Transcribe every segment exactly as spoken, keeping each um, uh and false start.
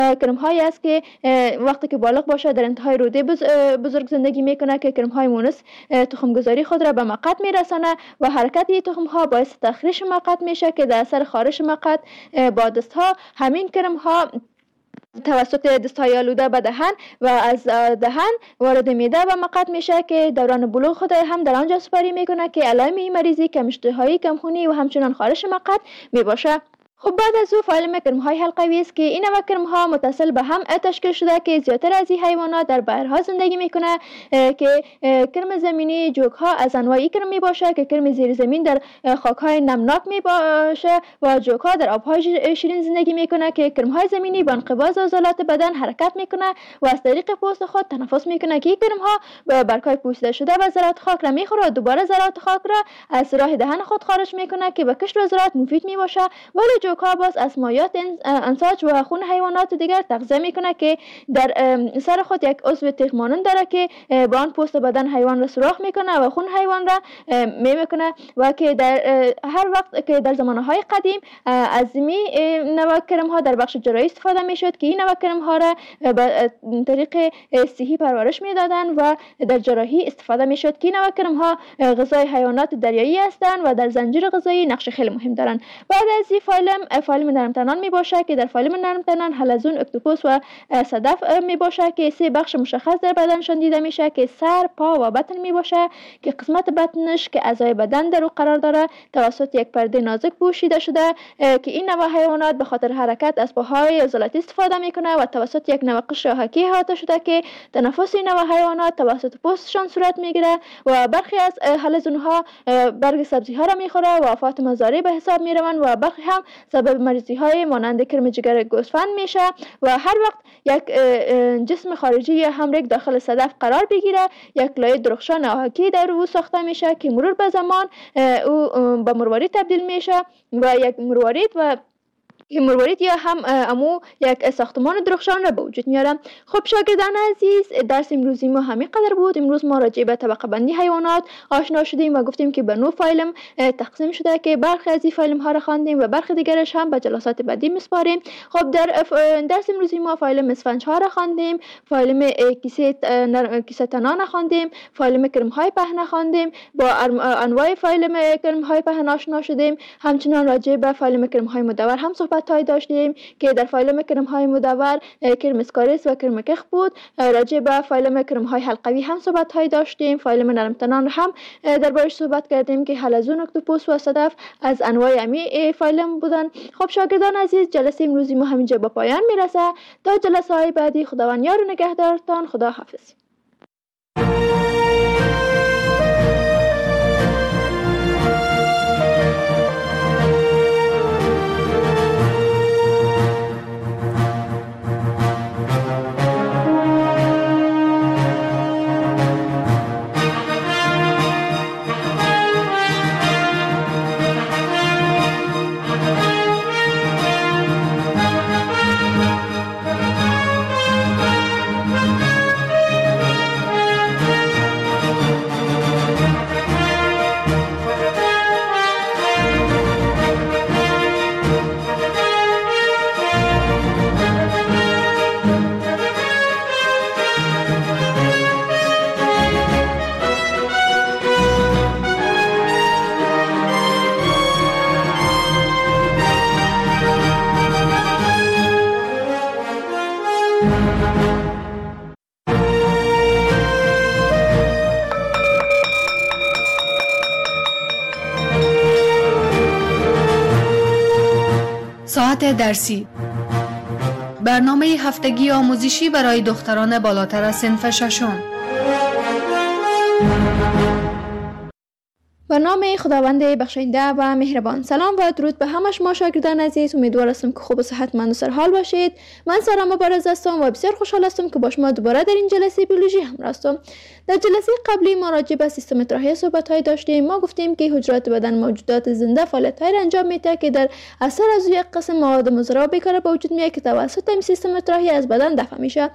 کرم هایی است که وقتی که بالغ باشه در انتهای روده بزرگ زندگی میکنه که کرم های مونس تخم گذاری خود را به مقط میرسانه و حرکت این تخم ها باعث تخریش مقط میشه که در اثر خارش مقط با دست ها همین کرم ها توسط دستهای آلوده به دهن و از دهن وارد معده و مقط میشه که دوران بلوغ خود هم در آنجا سپری میکنه که علائم این مریضی کم اشتهایی، کم خونی و همچنان خارش مقط میباشه. خب بعد از او فایلم کرم های حلقوی است که این نوع کرم ها متصل به هم تشکیل شده که زیادتر از این حیوانات در بحرها زندگی میکنه که کرم زمینی جوک ها از انواعی کرم می باشه که کرم زیر زمین در خاک های نمناک می باشه و جوک ها در آب های شیرین زندگی میکنه که کرم های زمینی با انقباض عضلات بدن حرکت میکنه و از طریق پوست خود تنفس میکنه که این کرم ها به برگ‌های پوسیده شده و ذرات خاک را میخوره و دوباره ذرات خاک را از راه دهن خود خارج میکنه که به کشت و زراعت مفید می باشه. ولی جوک‌ها باز از مایات انساج و خون حیوانات دیگر تغذیه میکنه که در سر خود یک عضو تیغ مانند داره که با آن پوست بدن حیوان را سوراخ میکنه و خون حیوان را میکنه و که در هر وقت که در زمانهای قدیم از می نوع کرم ها در بخش جراحی استفاده میشد که این نوع کرم ها را به طریق صحی پرورش میدادن و در جراحی استفاده میشد که این نوع کرم ها غذای حیوانات دریایی هستند و در زنجیره غذایی نقش خیلی مهم دارند. بعد از این فایلم فایلم نرم تنان می باشه که در فایلم نرم تنان حلزون، اکتوپوس و صدف می باشه که سه بخش مشخص در بدنشان دیده میشه که سر، پا و بطن می باشه که قسمت بطنش که اعضای بدن در او قرار داره توسط یک پرده نازک پوشیده شده که این نوع حیوانات به خاطر حرکت از پاهای عضلاتی استفاده میکنه و توسط یک نوع قشر حکی احاطه شده که تنفس این نوع حیوانات توسط پوستشان صورت میگیره و برخی از حلزون ها برگ سبزی ها را میخوره و آفات مضاری به حساب میروند و برخی هم سبب مریضی های مانند کرم جگر گوسفند میشه و هر وقت یک جسم خارجی یا حمرک داخل صدف قرار بگیره یک لایه درخشان آهکی در او ساخته میشه که مرور به زمان او به مروارید تبدیل میشه و یک مروارید و مروارید یا هم امو یک ساختمان درخشان را به وجود میاره. خب شاگردان عزیز، درس امروزی ما همین قدر بود. امروز ما راجع به طبقه بندی حیوانات آشنا شدیم و گفتیم که به نوع فایلم تقسیم شده که برخی از این فایلم ها را خواندیم و برخی دیگرش هم به جلسات بعدی میسپاریم. خب در درس امروزی ما فایلم اسفنج ها را خواندیم، فایلم کیسه کیسه تنان خواندیم، فایلم کرم های پهن خواندیم، با انواع فایلم کرم های پهن آشنا شدیم. همچنین راجع به فایلم کرم های مدور هم صحبت های داشتیم که در فایلم کرم های مدور کرم اسکاریس و کرم کخ بود. راجع به فایلم کرم های حلقوی هم صحبت های داشتیم. فایلم نرم تنان هم دربارش صحبت کردیم که حلزون، اکتوپوس و صدف از انواع امی فایلم بودن. خب شاگردان عزیز، جلسه امروزی ما همینجا به پایان میرسه. تا جلسه های بعدی خداوند یار و نگهدارتان. خدا حافظ. ساعت درسی، برنامه هفتگی آموزشی برای دختران بالاتر از صنف ششم. به نام خداوند بخشنده و مهربان. سلام و درود به همه شما شاگردان عزیز. امیدوار هستم که خوب و صحتمند و سرحال باشید. من سارا مبارز هستم و بسیار خوشحال هستم که با شما دوباره در این جلسه بیولوژی همراه هستم. در جلسه قبلی ما راجع به سیستم اطراحی صحبت‌های داشتیم. ما گفتیم که حجرات بدن موجودات زنده فعالیت‌هایی را انجام میده که در اثر از یک قسم مواد مضر و بیکار به وجود میاد که توسط این سیستم اطراحی از بدن دفع میشه.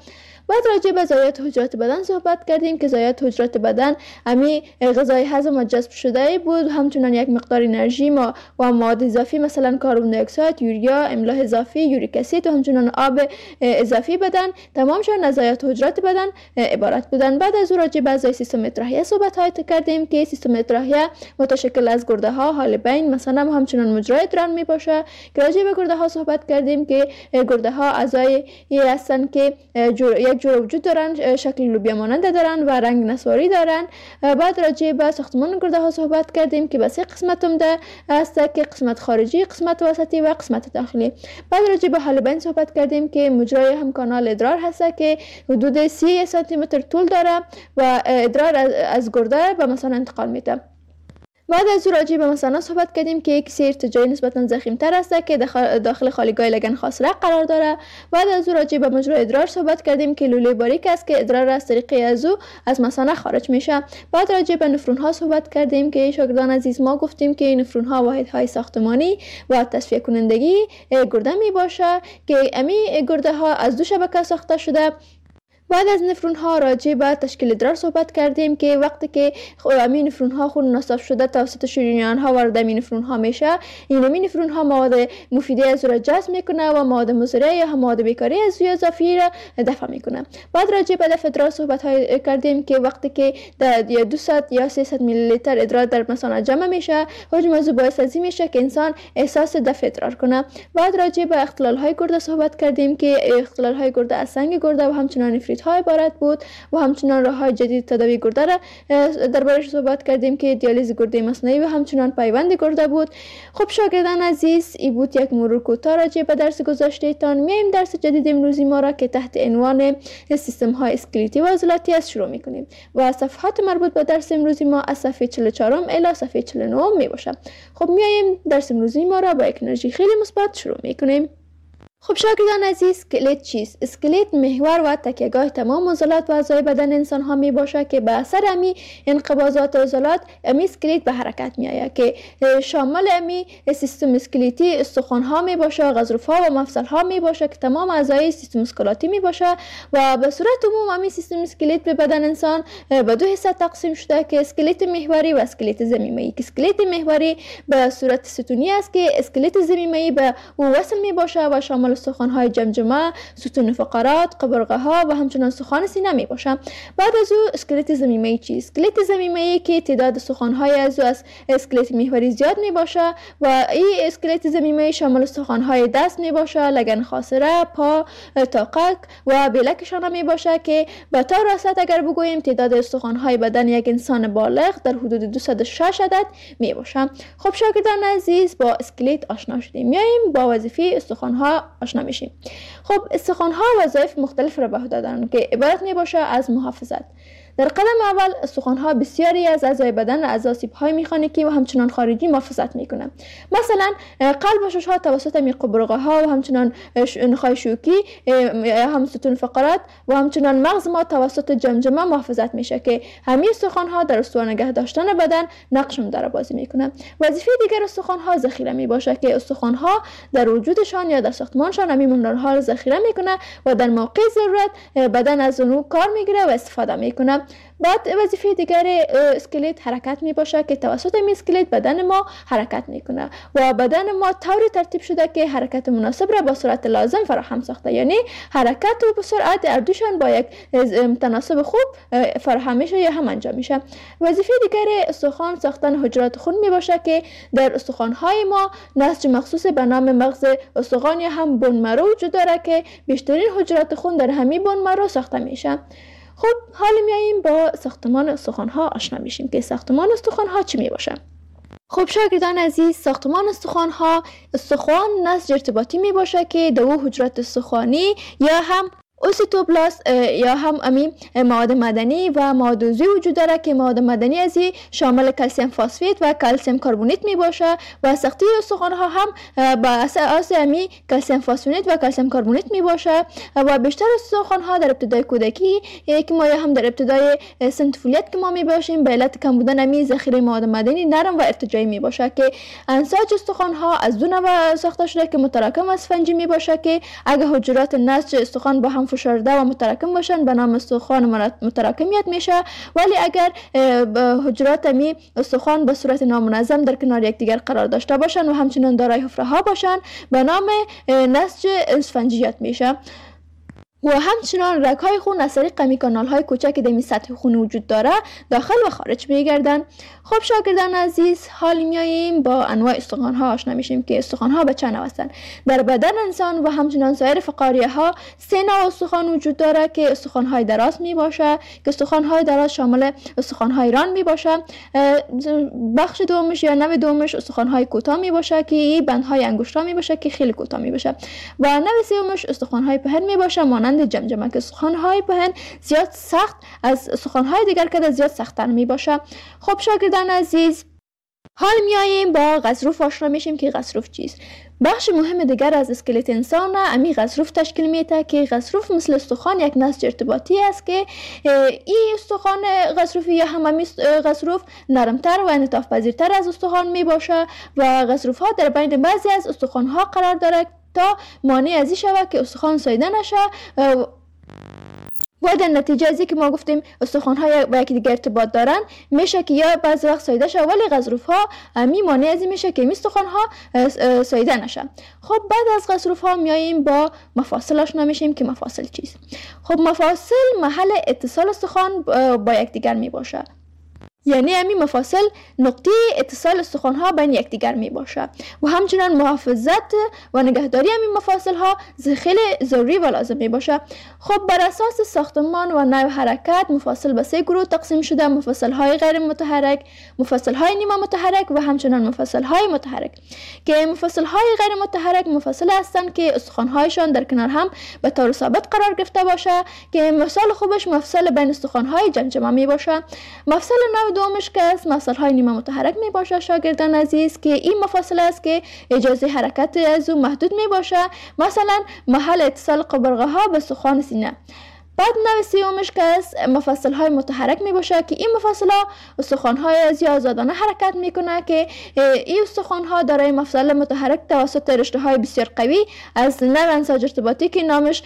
بعد راجع به ضایعات حجرات بدن صحبت کردیم که ضایعات حجرات بدن امی غذای هضم و جذب شده بود، همچنان یک مقدار انرژی ما و مواد اضافی مثلا کربن دی اکساید، یوریا، املاح اضافی، یوریک اسید و همچنان آب اضافی بدن تمامشان از ضایعات حجرات بدن عبارت بودن. بعد از راجع به اعضای سیستم اطراحیه صحبت های کردیم که سیستم اطراحیه متشکل از گرده ها، حالبین مثلا همچنان مجرای ادرار می باشه که راجع به گرده ها صحبت کردیم که گرده ها اعضای هستند که جور یک جور وجود دارن، شکل لوبیا مانند دارن و رنگ نسواری دارن. بعد راجع به ساختمان گرده ها صحبت کردیم که به سه قسمت عمده است که قسمت خارجی، قسمت وسطی و قسمت داخلی. بعد راجع به حالبین صحبت کردیم که مجرای هم کانال ادرار هست که حدود سی سانتی متر طول داره و ادرار از گرده به مثلا انتقال میده. بعد از راجع به مثلا صحبت کردیم که کسی ارتجاعی نسبتا ضخیم‌تر است که داخل خالیگاه لگن خاصره قرار داره. بعد از راجع به مجرای ادرار صحبت کردیم که لوله باریک است که ادرار از طریق از او از مثانه خارج میشه. بعد راجع به نفرون ها صحبت کردیم که شاگردان عزیز ما گفتیم که نفرون ها واحدهای ساختمانی و تصفیه کنندگی گرده می باشه که امی گرده ها از دو شبکه ساخته شده. بعد از نفرون ها راجع به تشکیل ادرار صحبت کردیم که وقتی که امین نفرون ها خون نصف شده توسط شریان ها وارد امین نفرون ها میشه، این امین نفرون ها مواد مفیده از را جذب میکنه و مواد مضره یا هم مواد بیکاری از روی اضافی را دفع میکنه. بعد راجع به دفع ادرار صحبت های کردیم که وقتی که یا دویست یا سیصد میلی لیتر ادرار در مثانه جمع میشه، حجم از باعث ازی میشه که انسان احساس دفع ادرار کنه. بعد راجع به اختلال های گرده صحبت کردیم که اختلال های گرده از سنگ گرده و همچنان های عبارت بود و همچنان راه‌های جدید تداوی گرده را دربارش صحبت کردیم که دیالیز گرده مصنوعی و همچنان پیوند گرده بود. خب شاگردان عزیز، این بود یک مرور کوتاه راجع به درس گذشته تان. میایم درس جدید امروزی ما را که تحت عنوان سیستم های اسکلتی و عضلاتی از شروع میکنیم و صفحات مربوط به درس امروزی ما از صفحه چهل و چهار الی صفحه چهل و نه می باشه. خب میایم درس امروزی ما را با یک انرژی خیلی مثبت شروع میکنیم. خب شاگردان عزیز، اسکلت چیست؟ اسکلت محور و تکیهگاه تمام عضلات و اعضای بدن انسان ها می باشه که به اثر امی انقباضات عضلات امی اسکلت به حرکت می آید که شامل امی سیستم اسکلتی استخوان ها می باشه، غضروف ها و مفصل ها می باشه که تمام اعضای سیستم اسکلاتی می باشه و به صورت عموم امی سیستم اسکلت به بدن انسان به دو حصه تقسیم شده که اسکلت محوری و اسکلت ضمیمه‌ای. که اسکلت محوری به صورت ستونی است که اسکلت ضمیمه‌ای به او وصل می باشه و شامل استخوان‌های جمجمه، ستون فقرات، قبرقه ها و همچنان استخوان سینه می باشه. بعد از او اسکلت ضمیمه‌ای چیست؟ اسکلت ضمیمه‌ای که تعداد استخوان‌های از او از اسکلت محوری زیاد می باشه و این اسکلت ضمیمه‌ای شامل استخوان‌های دست می باشه، لگن خاصره، پا، تاقک و بلکشان می باشه که به طور راست اگر بگوییم تعداد استخوان‌های بدن یک انسان بالغ در حدود دویست و شش عدد می باشه. خب شاگردان عزیز، با اسکلت آشنا شدیم. میایم با وظیفه استخوان‌ها آشنا میشیم. خب استخوان‌ها وظایف مختلف را به عهده دارند که عبارت می باشه از محافظت. در قدم اول استخوان‌ها بسیاری از اعضای بدن را از آسیب‌های مکانیکی و همچنان خارجی محافظت می‌کنند. مثلا قلب و شش‌ها توسط می قبرقه‌ها و همچنان نخاع شوکی یا هم ستون فقرات و همچنان مغز ما توسط جمجمه محافظت میشه که همین استخوان‌ها در استوار نگه داشتن بدن نقش مدار بازی می‌کنند. وظیفه دیگر استخوان‌ها ذخیره میباشه که استخوان‌ها در وجودشان یا در ساختمانشان همین مینرال‌ها را ذخیره می‌کنه و در موقع ضرورت بدن از اونو کار میگیره و استفاده می‌کنه. بعد وظیفه دیگر اسکلت حرکت می باشه که توسط این اسکلت بدن ما حرکت میکنه و بدن ما طوری ترتیب شده که حرکت مناسب را با سرعت لازم فراهم ساخته، یعنی حرکت و سرعت اردوشان با یک تناسب خوب فراهم میشه یا هم انجام میشه. وظیفه دیگر استخوان ساختن حجرات خون می باشه که در استخوان های ما نسج مخصوص به نام مغز استخوان یا هم بون مرو وجود داره که بیشترین حجرات خون در همین بون مرو ساخته میشه. خب حالا میاییم با ساختمان استخوان ها آشنا میشیم که ساختمان استخوان ها چی می باشه. خب شاگردان عزیز، ساختمان استخوان ها استخوان نسج ارتباطی می باشه که دو حجرات استخوانی یا هم اوسیتوبلاست یا هم امی مواد مدنی و مواد عضوی وجود داره که مواد مدنی ازی شامل کلسیم فسفید و کلسیم کربونیت می باشه و ساخته استخوان ها هم با اساس امی کلسیم فسفید و کلسیم کربونیت می باشه و بیشتر استخوان ها در ابتدای کودکی که ما هم در ابتدای سن طفولیت که ما می باشیم به علت کم بودن امی ذخیره مواد مدنی نرم و ارتجاعی می باشه که انساج استخوان ها از دو نوع ساخته شده که متراکم اسفنجی می باشه که اگه حجرات نسج استخوان با هم هم فشرده و متراکم باشن به نام استخوان متراکمیت میشه. ولی اگر حجرات می استخوان به صورت نامنظم در کنار یکدیگر قرار داشته باشن و همچنین دارای حفره ها باشن به نام نسج اسفنجیات میشه. و همچنان رگ‌های خون از طریق می کانال‌های کوچک در سطح خون وجود داره داخل و خارج میگردن. خب شاگردان عزیز، حال میاییم با انواع استخوان‌ها آشنا میشیم که استخوان‌ها به چند نوع هستند. در بدن انسان و همچنان سایر فقاریه‌ها سه نوع استخوان وجود داره که استخوان‌های دراز می باشه که استخوان‌های دراز شامل استخوان‌های ران می باشه. بخش دومش یا نوع دومش استخوان‌های کوتاه می باشه که این بندهای انگشت‌ها می باشه که خیلی کوتاه می باشه. و نوع سومش استخوان‌های پهن می باشه مانند جمجمه که استخوان‌های پهن زیاد سخت از استخوان‌های دیگر که زیاد سخت‌تر می باشه. خب شاگردان عزیز، حال میاییم با غضروف آشنا میشیم که غضروف چیست. بخش مهم دیگر از اسکلت انسان امی غضروف تشکیل میده که غضروف مثل استخوان یک نسج ارتباطی است که این استخوان غضروفی یا هممی غضروف نرمتر و انعطاف پذیرتر از استخوان می باشه و غضروف ها در بین بعضی از استخوان ها قرار دارد تا مانع از این شود که استخوان ساییده نشه و در نتیجه از که ما گفتیم استخوان ها با یکی دیگه ارتباط دارن میشه که یا بعض وقت ساییده شه ولی غضروف ها می مانع از این میشه که این استخوان ها ساییده نشه. خب بعد از غضروف ها میاییم با مفاصل آشنا میشیم که مفاصل چیست. خب مفاصل محل اتصال استخوان با یکدیگر می باشه، یعنی همین مفاصل نقطه اتصال استخوان ها بین یکدیگر می باشه و همچنان محافظت و نگهداری همین مفاصل ها خیلی ضروری و لازم می باشه. خب بر اساس ساختمان و نوع حرکت مفاصل به سه گروه تقسیم شده: مفاصل های غیر متحرک، مفاصل های نیمه متحرک و همچنان مفاصل های متحرک. که مفاصل های غیر متحرک مفاصل هستند که استخوان هایشان در کنار هم به طور ثابت قرار گرفته باشه که مثال خوبش مفصل بین استخوان های جمجمه می باشه. مفصل نوع دومش که از مفصل های نیمه متحرک می باشه شاگردان عزیز که این مفاصل است که اجازه حرکت از او محدود می باشه، مثلا محل اتصال قبرقه ها به استخوان سینه. بعد نوع سومش که از مفاصل های متحرک می باشه که این مفاصل ها استخوان های از آزادانه حرکت میکنه که این استخوان ها دارای مفصل متحرک توسط رشته های بسیار قوی از نوع انساج ارتباطی که نامش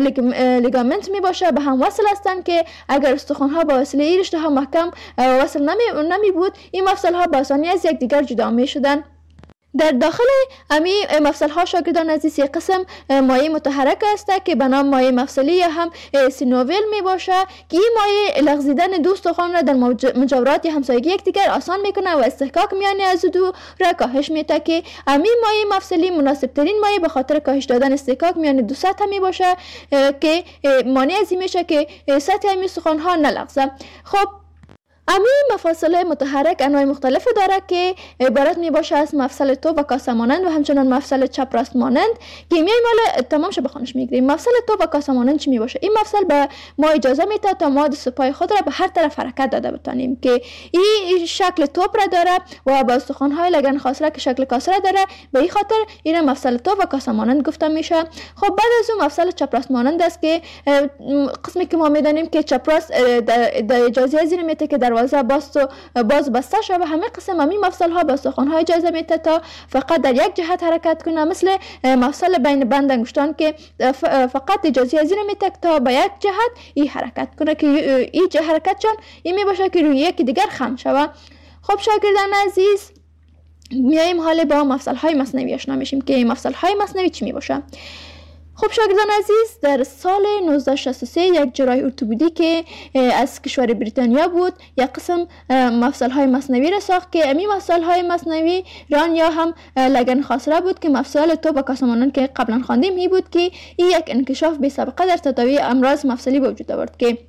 لیگامنت می باشه به هم وصل هستند که اگر استخوان ها با وسیله این رشته ها محکم وصل نمی, نمی بود این مفصل ها به آسانی از یکدیگر جدا می شدن. در داخل امی مفصل ها شاگردان عزیز یک قسم مایع متحرک است که به نام مایع مفصلی یا هم سینوویل می باشه که این مایع لغزیدن دو استخوان را در مجاورات یا همسایگی یکدیگر آسان میکنه و استحکاک میان از دو را کاهش میده که امی مایع مفصلی مناسب ترین مایع به خاطر کاهش دادن استحکاک میان دو سطح می باشه که مانع از این میشه که سطح امی استخوان ها نلغزه. خب امی مفاصل متحرک انواع مختلف داره که عبارت می باشه از مفصل توپ و کاسه مانند و همچنان مفصل چپ راست مانند که میایم مال تمام شه بخونش میگیریم. مفصل توپ و کاسه مانند چی می باشه؟ این مفصل به ما اجازه میده تا ما دست پای خود را به هر طرف حرکت داده بتانیم که این شکل توپ را داره و با استخوان های لگن خاصره که شکل کاسه را داره، به این خاطر این مفصل توپ و کاسه مانند گفته میشه. خب بعد از اون مفصل چپ راست مانند است که قسمی که ما میدانیم که چپ راست در اجازه زیر میته که در باز و باز بسته شده و همه قسم همین مفصل ها با استخوان های اجازه میده تا فقط در یک جهت حرکت کنه، مثل مفصل بین بند انگشتان که فقط اجازه زیر میده تا با یک جهت این حرکت کنه که این حرکت چون این می باشه که روی یکی دیگر خم شوه. خب شاگردان عزیز، میایم حال با مفصل های مصنوی آشنا میشیم که مفصل های مصنوی چی می باشه. خب شاگردان عزیز، در سال نوزده شصت و سه یک جراح ارتوپدی که از کشور بریتانیا بود یک قسم مفصل های مصنوی را ساخت که امی مفصل های مصنوی ران یا هم لگن خاصره بود که مفصل توپ و کاسه مانند که قبلا خواندیم می بود که این یک انکشاف بی سابقه در تداوی امراض مفصلی به وجود آورد که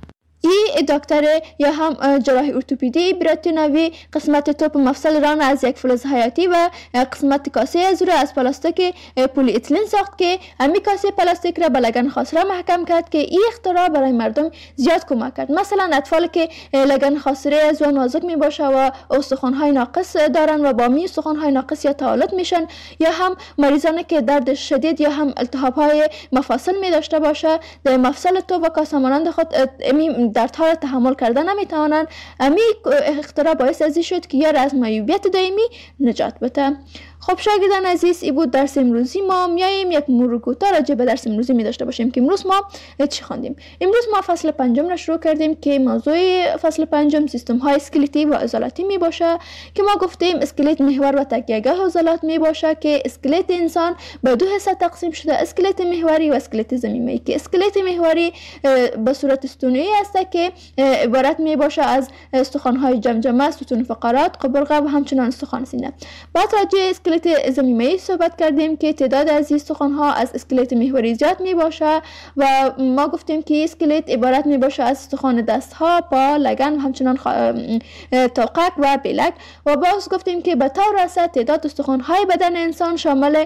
این دکتر یا هم جراح ارتوپدی بریتانیایی قسمت توپ مفصل ران از یک فلز حیاتی و قسمت کاسه از را از پلاستیک پلی اتیلن ساخت که امی کاسه پلاستیک را به لگن خاصره محکم کرد که این اختراع برای مردم زیاد کمک کرد. مثلا اطفال که لگن خاصره از و نازک می باشه و استخوان های ناقص دارن و با می استخوان های ناقص یا تولد میشن، یا هم مریضانی که درد شدید یا هم التهاب های مفاصل می داشته باشه در مفصل توپ و کاسه مانند خود امی دردها را تحمل کردن نمیتوانند. امی اختراع باعث ازی شد که یار از معیوبیت دائمی نجات بده. خب شاگردان عزیز، این بود درس امروزی ما. میایم یک مرور کوتاه راجع به درس امروزی می داشته باشیم که امروز ما چی خواندیم. امروز ما فصل پنجم را شروع کردیم که موضوع فصل پنجم سیستم های اسکلتی و عضلاتی می باشه که ما گفتیم اسکلت محور و تکیه‌گاه عضلات می باشه که اسکلت انسان به دو حصه تقسیم شده، اسکلت محوری و اسکلت ضمیمی، که اسکلت محوری به صورت ستونی است که عبارت می باشه از استخوان های جمجمه، ستون فقرات، قبرقه و همچنان استخوان سینه. بعد راجع اسکلت ضمیمی صحبت کردیم که تعداد از استخوان ها از اسکلت محوری زیاد می باشه و ما گفتیم که اسکلت عبارت می باشه از استخوان دست ها، پا، لگن و همچنان خ... توقک و بلک. و باز گفتیم که به طور اصل تعداد استخوان های بدن انسان شامل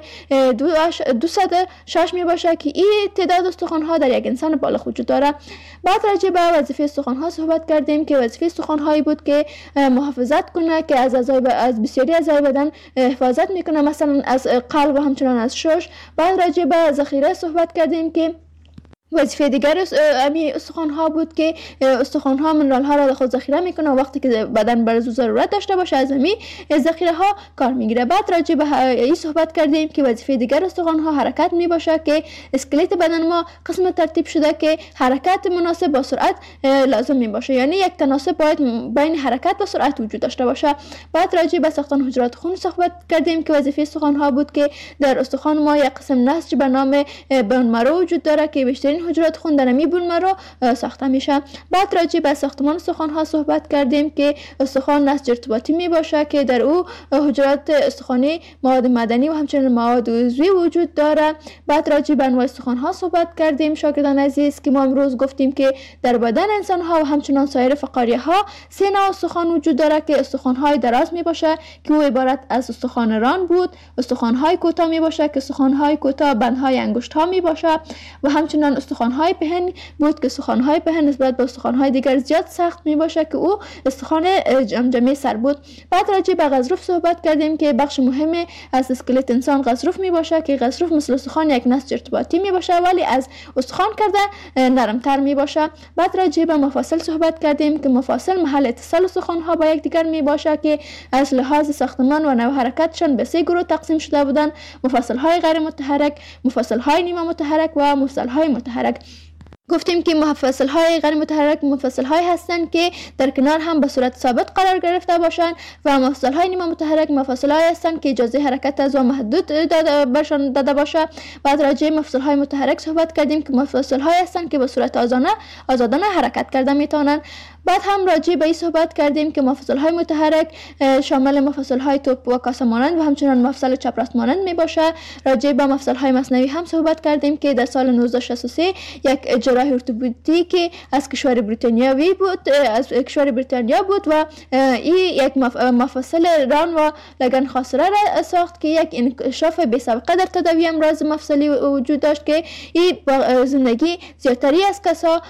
دویست و شش می باشه که این تعداد استخوان ها در یک انسان بالغ وجود داره. بعد راجع به وظیفه استخوان ها صحبت کردیم که وظیفه استخوان هایی بود که محافظت کنه، که از اعضای از بسیاری اعضای بدن حفاظت میکنه، مثلا از قلب و همچنان از شش. بعد راجع به ذخیره صحبت کردیم که وظیفه دیگر امی استخوان ها بود که استخوان ها منرال ها را در خود ذخیره میکنه و وقتی که بدن بر ضرورت داشته باشه از امی ذخیره ها کار میگیره. بعد راجع به این صحبت کردیم که وظیفه دیگر استخوان ها حرکت می باشه، که اسکلت بدن ما قسم ترتیب شده که حرکت مناسب با سرعت لازم می باشه، یعنی یک تناسب باید بین حرکت و سرعت وجود داشته باشه. بعد راجع به ساختن حجرات خون صحبت کردیم که وظیفه استخوان ها بود که در استخوان ما یک قسم نسج به نام بون مرو وجود داره که بیشترین حجرات خون در می بون مرو ساخته میشه. بعد راجع به ساختمان استخوان ها صحبت کردیم که استخوان نسج ارتباطی می باشه که در او حجرات استخوانی، مواد معدنی و همچنین مواد عضوی وجود داره. بعد راجع به انواع استخوان ها صحبت کردیم شاگردان عزیز که ما امروز گفتیم که در بدن انسان ها و همچنین سایر فقاریه ها سه نوع استخوان وجود داره که استخوان های دراز می باشه که او عبارت از استخوان ران بود، استخوان های کوتاه می باشه که استخوان های کوتاه بند های انگشت ها می باشه و همچنین استخوان های پهن بود که استخوان های پهن نسبت به استخوان های دیگر زیاد سخت می باشه که او استخوان جمجمه سر بود. بعد راجع به غضروف صحبت کردیم که بخش مهمی از اسکلت انسان غضروف می باشه که غضروف مثل استخوان یک نسج ارتباطی می باشه ولی از استخوان کرده نرمتر می باشه. بعد راجع به مفاصل صحبت کردیم که مفاصل محل اتصال استخوان ها با یک دیگر می باشه که از لحاظ ساختمان و نوع حرکتشان به سه گروه تقسیم شده بودن: مفاصل های غیر متحرک، مفاصل های نیمه متحرک و مفاصل های متحرک. گفتیم که مفاصل های غیر متحرک مفاصل های هستند که در کنار هم به صورت ثابت قرار گرفته باشند و مفاصل های نیمه متحرک مفاصل های هستند که اجازه حرکت از و محدود داده برشان داده باشه. بعد راجع به مفاصل های متحرک صحبت کردیم که مفاصل های هستند که به صورت آزادانه آزادانه حرکت کرده میتونن. بعد هم راجع به این صحبت کردیم که مفاصل های متحرک شامل مفاصل های توپ و کاسه مانند و همچنین مفصل چپ راست مانند می باشه. راجع به مفصل های مصنوی هم صحبت کردیم که در سال نوزده شصت و سه یک جراح ارتوپدی که از کشور بریتانیایی بود از کشور بریتانیا بود و این یک مفصل ران و لگن خاصره را ساخت که یک انکشاف بی سابقه در تداوی امراض مفصلی وجود داشت که این با زندگی زیادتری از کسا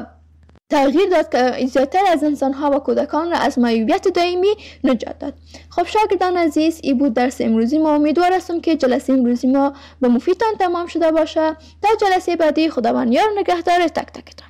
تغییر داد که زیادتر از انسان ها و کودکان را از معیوبیت دائمی نجات داد. خب شاگردان عزیز، این بود درس امروزی ما. امیدوار هستم که جلسه امروزی ما به مفیدتان تمام شده باشه. تا جلسه بعدی خداوند یار نگهدار تک تکتان.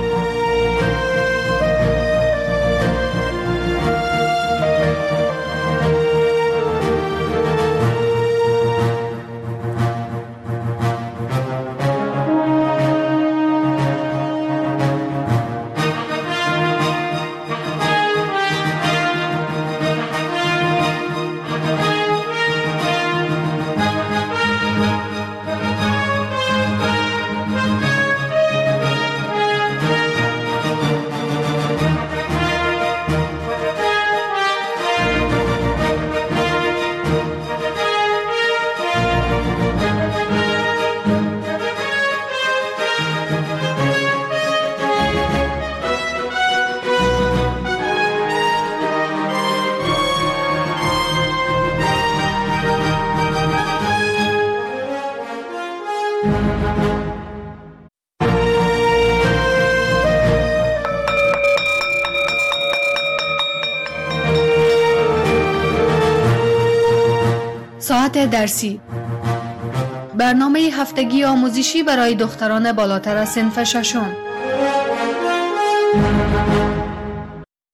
ساعت درسی، برنامه هفتگی آموزشی برای دختران بالاتر از صنف ششم.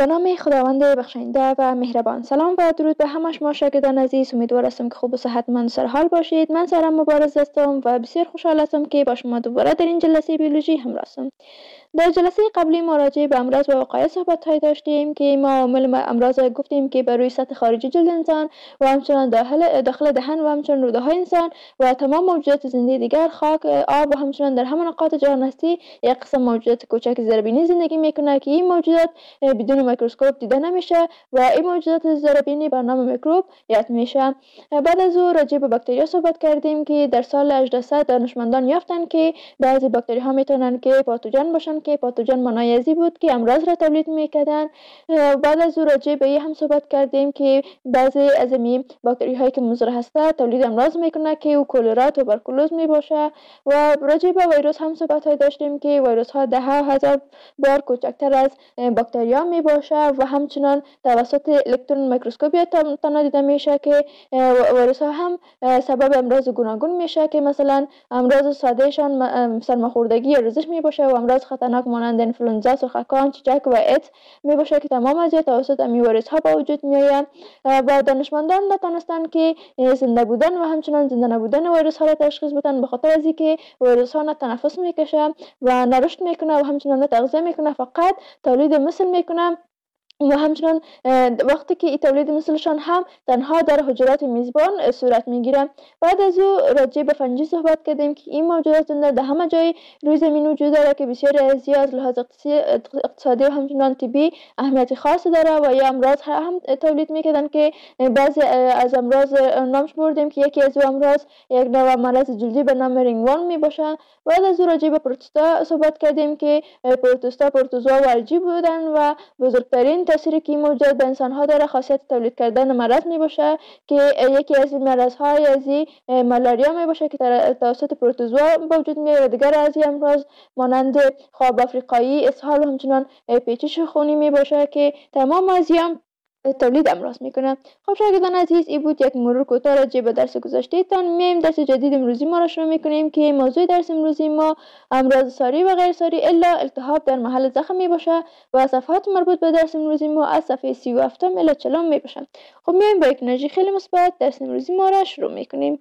به نام خداوند بخشنده و مهربان. سلام و درود به همه شما شاگردان عزیز. امیدوار هستم که خوب و صحتمند سر حال باشید. من سارم مبارز هستم و بسیار خوشحال هستم که با شما دوباره در این جلسه بیولوژی همراه هستم. در جلسه قبلی ما راجع به امراض و وقایع صحبت های داشتیم که ما عوامل امراض گفتیم که بر روی سطح خارجی جلد انسان و همچنان داخل داخل دهن و همچنان روده های انسان و تمام موجودات زنده دیگر، خاک، آب و همچنان در همه نقاط جهان هستی یک قسم موجودات کوچک زیربینی زندگی میکنه که این موجودات بدون میکروسکوپ دیده نمیشه و این موجودات زیربینی به نام میکروب یاد میشه. بعد از او راجع به باکتریا صحبت کردیم که در سال هجده صد دانشمندان یافتن که بعضی باکتری ها میتونن که پاتوژن باشن که پاتوژن معنای ازی بود که امراض را تولید میکردن. بعد از او راجع به این هم صحبت کردیم که بعضی از این باکتری هایی که مضر هسته تولید امراض میکنه که او کلرا، توبرکولوز میباشه. و راجع به ویروس هم صحبت های داشتیم که ویروس ها ده هزار بار کوچکتر از باکتریا میباشه و همچنان توسط الکترون میکروسکوپی تنها دیده میشه که ویروس ها هم سبب امراض گوناگون میشه که مثلا امراض ساده شان سرماخوردگی یا رزش میباشه و امراض خطرناک مانند انفلوئنزا، سرخکان، چیچک و ایدز میباشه که تمام از توسط این ویروس ها به وجود میآید. و دانشمندان نتونستن که زنده بودن و همچنان زنده نبودن ویروس ها را تشخیص بدن به خاطر از اینکه ویروس ها نه تنفس میکشه و نه رشد میکنه و همچنان نه تغذیه میکنه، فقط تولید مثل میکنه و همچنان وقتی که این تولید مثلشان هم تنها در حجرات میزبان صورت میگیره. بعد از او راجع به فنجی صحبت کردیم که این موجودات زنده در همه جای روی زمین وجود داره که بسیاری از از لحاظ اقتصادی و همچنان طبی اهمیت خاصی داره و یا امراض هم تولید میکردن که بعضی از امراض نامش بردیم که یکی از امراض یک نوع مرض جلدی به نام رینگورم میباشه. بعد از او راجع به پروتوستا صحبت کردیم که پروتوستا، پروتوزوا و الژی بودن و بزرگترین تأثیری که موجود به انسان ها داره خاصیت تولید کردن مرض می باشه که یکی از این مرض های از مالاریا می باشه که توسط پروتوزوا به وجود میاد و دیگر از این امراض مانند خواب افریقایی، اسهال و همچنان پیچش خونی می باشه که تمام از این تولید امراض میکنه. خب شاگردان عزیز، این بود یک مرور کوتاه راجع به درس گذشته تان. میایم درس جدید امروزی ما را شروع میکنیم که موضوع درس امروزی ما امراض ساری و غیر ساری الا التهاب در محل زخم می باشه و صفحات مربوط به درس امروزی ما از صفحه سی و هفت الی چهل می باشه. خب میایم با یک انرژی خیلی مثبت درس امروزی ما را شروع میکنیم.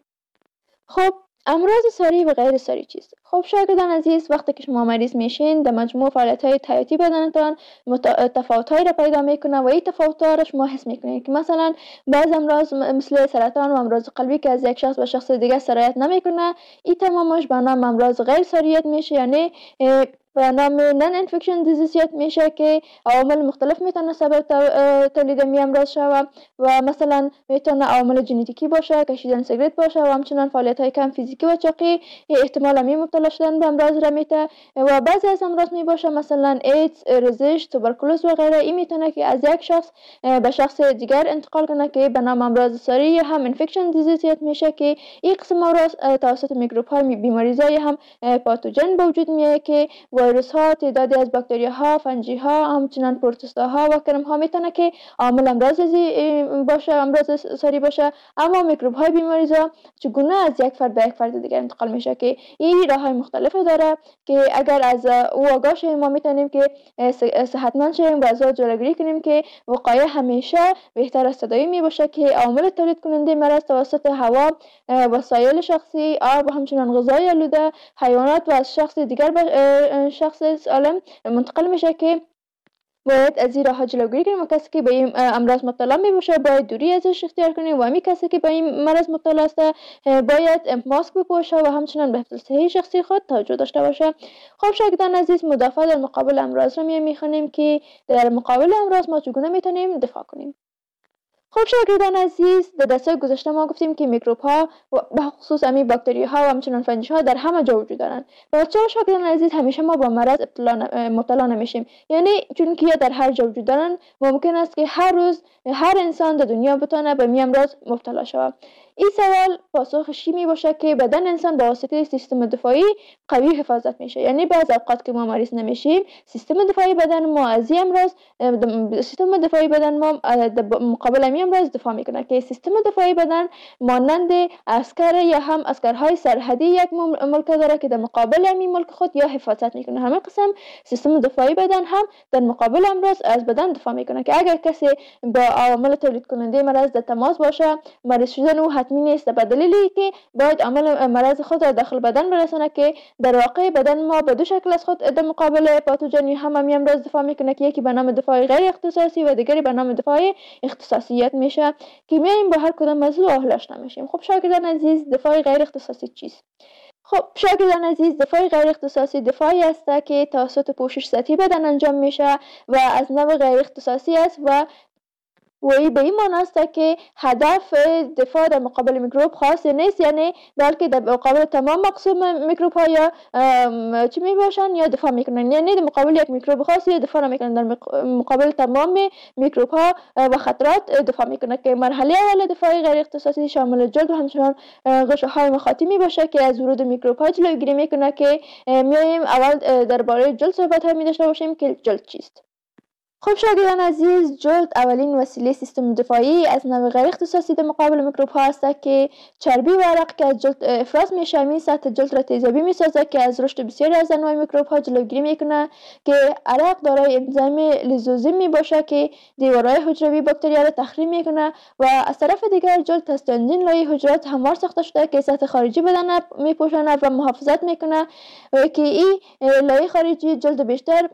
خب امراض ساری و غیر ساری چیست؟ خب شاگردان عزیز، وقتی که شما مریض میشین در مجموع فعالیت‌های حیاتی بدنتان تفاوت‌هایی را پیدا میکنه و این تفاوت‌ها را شما حس میکنید که مثلا بعض امراض مثل سرطان و امراض قلبی که از یک شخص به شخص دیگه سرایت نمیکنه، این تمامش به نام امراض غیر ساریت میشه، یعنی به نام نان انفکشن دیزیزیت میشه که عوامل مختلف میتونه سبب تولید می امراض شود و مثلا میتونه عوامل ژنتیکی باشه، کشیدن سیگرت باشه و همچنان فعالیت های کم فیزیکی و چاقی احتمال می مبتلا شدن به امراض را میته. و بعضی از امراض می باشه مثلا ایدز، رزش، توبرکولوز و غیره. این میتونه که از یک شخص به شخص دیگر انتقال کنه که به نام امراض ساری یا هم انفکشن دیزیزیت میشه که این قسم امراض توسط میکروب های بیماریزای هم پاتوژن به وجود میاد که ویروس ها، تعدادی از باکتری ها، فنجی ها، همچنان پروتوستا ها و کرم ها میتونه که عامل امراض باشه، امراض ساری باشه. اما میکروب های بیماریزا چگونه از یک فرد به یک فرد دیگر انتقال میشه که این راه های مختلفی داره که اگر از او آگاه شیم ما میتونیم که صحتمند شیم و از جلوگیری کنیم که وقایع همیشه بهتر از تداوی می باشه که عامل تولید کننده مرض توسط هوا، وسایل شخصی، آب و همچنان غذای آلوده، حیوانات و از شخص دیگر به شخص سالم منتقل میشه که باید از این راه جلوگیری کنیم و کسی که به این امراض مبتلا می باشه باید دوری ازش اختیار کنیم و همین کسی که به این مرض مبتلا است باید ماسک بپوشه و همچنان به حفظ صحی شخصی خود توجه داشته باشه. خب شاگردان عزیز، مدافع در مقابل امراض رو میخونیم که در مقابل امراض ما چگونه میتونیم دفاع کنیم. خب شاگردان عزیز، در درس گذشته ما گفتیم که میکروب ها و به خصوص امی باکتری ها و همچنان فنجی ها در همه جا وجود دارند. و چرا شاگردان عزیز همیشه ما با مرض مبتلا نمیشیم؟ یعنی چون که در هر جا وجود دارن ممکن است که هر روز هر انسان در دنیا بتونه به می امراض مبتلا شود. این سوال پاسخش می باشه که بدن انسان با واسطه سیستم دفاعی قوی حفاظت میشه. یعنی بعض اوقات که ما مریض نمیشیم، سیستم دفاعی بدن ما از این امراض سیستم دفاعی بدن ما مقابل این امراض دفاع میکنه که سیستم دفاعی بدن مانند عسکر یا هم عسکرهای سرحدی یک ملک داره که در مقابل این ملک خود یا حفاظت میکنه. همه قسم سیستم دفاعی بدن هم در مقابل امراض از بدن دفاع میکنه که اگر کسی با عوامل تولید کننده مرض در تماس باشه، مریض شدن او حتمی نیست، به دلیلی که باید عامل مرض خود را داخل بدن برسانه که در واقع بدن ما به دو شکل از خود در مقابل پاتوژن هم همین امراض دفاع میکنه که یکی به نام دفاع غیر اختصاصی و دیگری به نام دفاع اختصاصیت میشه که میایم با هر کدام موضوع اهل آشنا میشیم. خب شاگردان عزیز، دفاع غیر اختصاصی چیست؟ خب شاگردان عزیز، دفاع غیر اختصاصی دفاعی است که توسط پوشش سطحی بدن انجام میشه و از نوع غیر اختصاصی است و و به این معنی است که هدف دفاع در مقابل میکروب خاص نیست، یعنی بلکه در مقابل تمام مقسوم میکروب ها یا چی می باشن یا دفاع میکنن، یعنی در مقابل یک میکروب خاص یا دفاع میکنن، در مقابل تمام میکروب ها و خطرات دفاع میکنه که مرحله اول دفاع غیر اختصاصی شامل جلد و همچنان غشاهای مخاطی می باشه که از ورود میکروب ها جلوگیری میکنه که میایم اول درباره جلد صحبت ها می داشته باشیم که جلد چیست. خب شاگردان عزیز، جلد اولین وسیله سیستم دفاعی از نوع غیر اختصاصی در مقابل میکروب ها است که چربی و عرق که از جلد افراز میشه، همین سطح جلد را تیزابی میسازه که از رشد بسیاری از انواع میکروب ها جلوگیری میکنه که عرق دارای انزیم لیزوزیم میباشه که دیوارهای حجروی باکتریا را تخریب میکنه و از طرف دیگر جلد از چندین لایه حجرات هموار ساخته شده که سطح خارجی بدن میپوشانه و محافظت میکنه که این لایه خارجی جلد بیشتر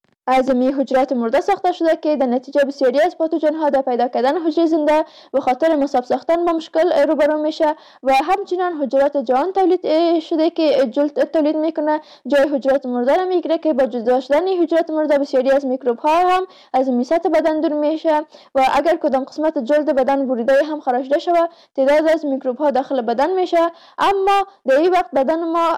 از می حجرات مرده ساخته شده که در نتیجه بسیاری از پاتوژن ها در پیدا کردن حجره زنده به خاطر مصاب ساختن با مشکل روبرو میشه و همچنین حجرات جوان تولید شده که جلد تولید میکنه جای حجرات مرده را میگیره که با جدا شدن حجرات مرده بسیاری از میکروب ها هم از میسط بدن دور میشه و اگر کدام قسمت جلد بدن بریده هم خارجده شود تعداد از میکروب ها داخل بدن میشه، اما در این وقت بدن ما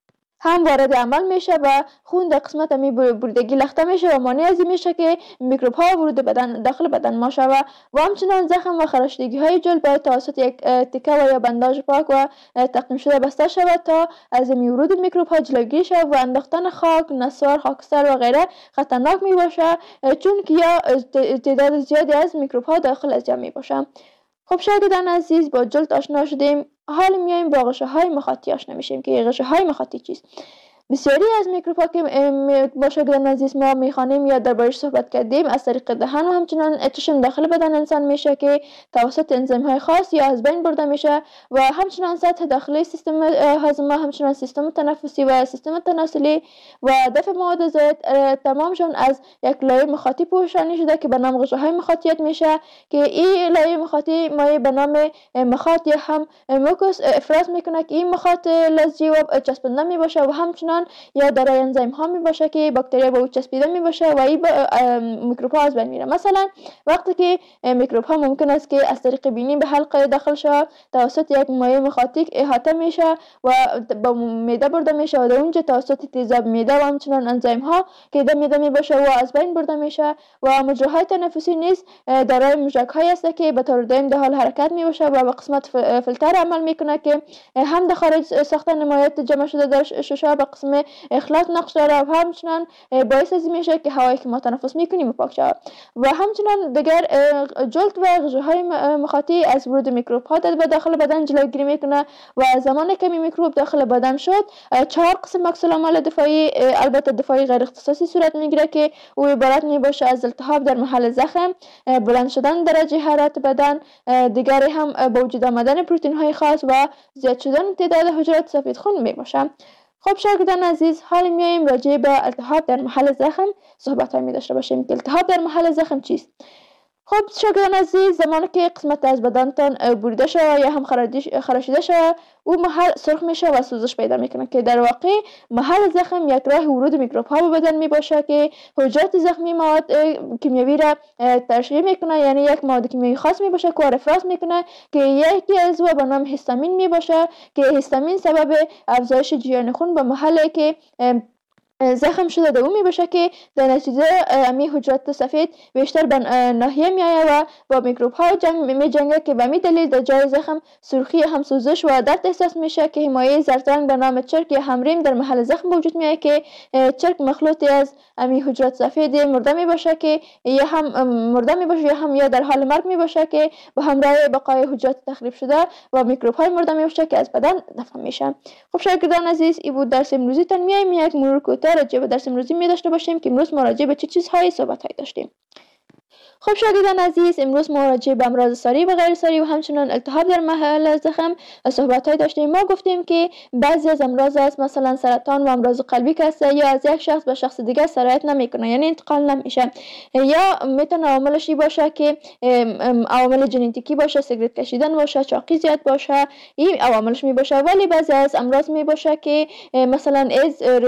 هم وارد عمل میشه و خون در قسمت می بریدگی لخته میشه و مانع از این میشه که میکروب ها ورود بدن داخل بدن ما شود و همچنان زخم و خراشیدگی های جلد باید توسط یک تکه و یا بنداژ پاک و تعقیم شده بسته شود تا از ورود میکروب ها جلوگیری شود و انداختن خاک، نسوار، خاکستر و غیره خطرناک می باشه چون که یا تعداد زیادی از میکروب ها داخل از جمع می باشه. خب شاگردان عزیز، با جلد آشنا شدیم، حال میایم با غشاهای مخاطی آشنا میشیم که غشاهای مخاطی چیست. بسیاری از میکروب ها که با شاگردان عزیز ما میخوانیم یا دربارش صحبت کردیم از طریق دهن و همچنان چشم داخل بدن انسان میشه که توسط انزیم های خاص یا از بین برده میشه و همچنان سطح داخلی سیستم هاضمه، همچنان سیستم تنفسی و سیستم تناسلی و دفع مواد زائد تمامشون از یک لایه مخاطی پوشانی شده که به نام غشاهای مخاطیت میشه که این لایه مخاطی مایع به نام مخاط یا هم موکوس افراز میکنه که این مخاط لزجی و چسبنده میباشه و همچنان یا دارای انزیم ها می باشه که باکتریا به او چسبیده می باشه و این میکروب ها از بین میره. مثلا وقتی که میکروب ها ممکن است که از طریق بینی به حلقه داخل شود توسط یک مایع مخاطی احاطه میشه و با معده برده میشه و در اونجا توسط تیزاب معده و همچنان انزیم ها که در معده می باشه و از بین برده میشه و مجراهای تنفسی نیز دارای موشک هایی است که به طور دائم در حال حرکت می باشه و به قسمت فیلتر عمل میکنه که هم در خارج ساختن نمایات جمع شده در شش به قسم اخلاط نقش داره و همچنان باعث از میشه که هوایی که ما تنفس میکنیم پاک شود و همچنان دیگر جلد و غشاهای مخاطی از ورود میکروب ها در داخل بدن جلوگیری میکنه و زمانی که میکروب داخل بدن شد چهار قسم عکس العمل دفاعی البته دفاعی غیر اختصاصی صورت میگیره که او عبارت میباشه از التهاب در محل زخم، بلند شدن درجه حرارت بدن، دیگری هم با وجود آمدن پروتئین های خاص و زیاد شدن تعداد حجرات سفید خون میباشه. خب شاگردان عزیز، حالا میایم راجع به التهاب در محل زخم صحبت های می داشته باشیم که التهاب در محل زخم چیست. خب شاگردان عزیز، زمانی که قسمت از بدنتان بریده شود یا هم خراشیده شود او محل سرخ میشه و سوزش پیدا میکنه که در واقع محل زخم یک راه ورود میکروب ها به بدن میباشه که حجرات زخمی مواد کیمیایی را ترشح میکنه، یعنی یک مواد کیمیایی خاص میباشه که افراز میکنه که یکی از او به نام هیستامین میباشه که هیستامین سبب افزایش جریان خون به محلی که زخم شده دوم می باشه که در نتیجه امی حجرات سفید بیشتر به ناحیه می آید و با میکروب های جنگ می جنگه که به می دلیل در جای زخم سرخی هم سوزش و درد احساس میشه که حمایه زردرنگ به نام چرک یا همریم در محل زخم وجود میاد که چرک مخلوطی از امی حجرات سفید مرده می باشه که یا هم مرده می باشه یا هم یا در حال مرگ می باشه که با همراه بقای حجرات تخریب شده و میکروب های مرده می باشه که از بدن دفن میشه. خب شاگردان عزیز، این بود درس امروزی تان. میایم یک مرور کوتاه راجع به درس امروزی می داشته باشیم که امروز ما راجع به چه چیزهایی صحبت هایی داشتیم. خب شاگردان عزیز، امروز ما راجع به امراض ساری و غیر ساری و همچنان التهاب در محل زخم صحبت های داشتیم. ما گفتیم که بعضی از امراض است مثلا سرطان و امراض قلبی که است یا از یک شخص به شخص دیگه سرایت نمیکنه، یعنی انتقال نمیشه، یا میتونه عواملش باشه که عوامل ژنتیکی باشه، سیگرت کشیدن باشه، چاقی زیاد باشه، این عواملش می باشه. ولی بعضی از امراض می باشه که مثلا ایز